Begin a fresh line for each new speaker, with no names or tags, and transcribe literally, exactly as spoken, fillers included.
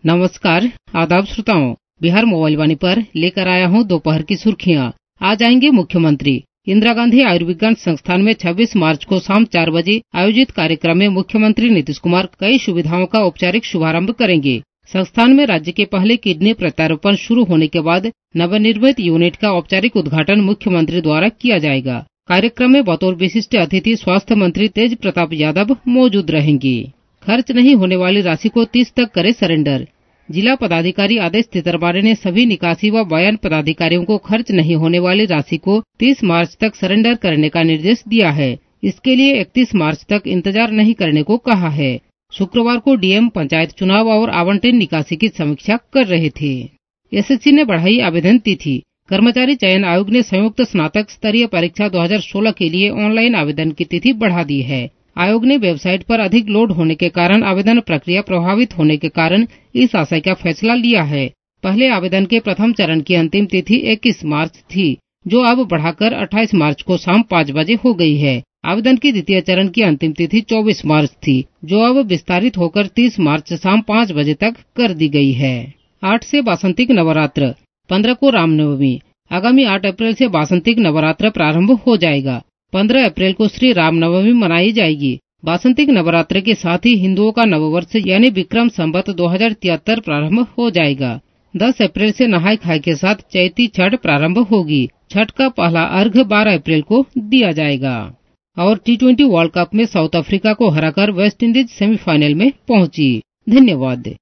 नमस्कार, आदाब श्रोताओं। बिहार मोबाइल वाणी पर लेकर आया हूँ दोपहर की सुर्खियाँ। आज आएंगे मुख्यमंत्री। इंदिरा गांधी आयुर्विज्ञान संस्थान में छब्बीस मार्च को शाम चार बजे आयोजित कार्यक्रम में मुख्यमंत्री नीतीश कुमार कई सुविधाओं का औपचारिक शुभारंभ करेंगे। संस्थान में राज्य के पहले किडनी प्रत्यारोपण शुरू होने के बाद नवनिर्मित यूनिट का औपचारिक उद्घाटन मुख्यमंत्री द्वारा किया जाएगा। कार्यक्रम में बतौर विशिष्ट अतिथि स्वास्थ्य मंत्री तेज प्रताप यादव मौजूद रहेंगे। खर्च नहीं होने वाली राशि को तीस तक करे सरेंडर। जिला पदाधिकारी आदेश तितरवारे ने सभी निकासी व बयान पदाधिकारियों को खर्च नहीं होने वाली राशि को तीस मार्च तक सरेंडर करने का निर्देश दिया है। इसके लिए इकतीस मार्च तक इंतजार नहीं करने को कहा है। शुक्रवार को डीएम पंचायत चुनाव और आवंटन निकासी की समीक्षा कर रहे थे। एसएससी ने बढ़ाई आवेदन तिथि। कर्मचारी चयन आयोग ने संयुक्त स्नातक स्तरीय परीक्षा दो हज़ार सोलह के लिए ऑनलाइन आवेदन की तिथि बढ़ा दी है। आयोग ने वेबसाइट पर अधिक लोड होने के कारण आवेदन प्रक्रिया प्रभावित होने के कारण इस आशय का फैसला लिया है। पहले आवेदन के प्रथम चरण की अंतिम तिथि इक्कीस मार्च थी, जो अब बढ़ाकर अट्ठाईस मार्च को शाम पाँच बजे हो गई है। आवेदन की द्वितीय चरण की अंतिम तिथि चौबीस मार्च थी, जो अब विस्तारित होकर तीस मार्च शाम पाँच बजे तक कर दी गई है। आठ से वासंतिक नवरात्र, पंद्रह को रामनवमी। आगामी आठ अप्रैल से वासंतिक नवरात्र प्रारंभ हो जाएगा। पंद्रह अप्रैल को श्री रामनवमी मनाई जाएगी। वासंतिक नवरात्र के साथ ही हिंदुओं का नववर्ष यानी विक्रम संवत दो हज़ार तिहत्तर प्रारंभ हो जाएगा। दस अप्रैल से नहाय खाय के साथ चैती छठ प्रारंभ होगी। छठ का पहला अर्घ्य बारह अप्रैल को दिया जाएगा। और टी ट्वेंटी वर्ल्ड कप में साउथ अफ्रीका को हराकर वेस्ट इंडीज सेमीफाइनल में पहुंची। धन्यवाद।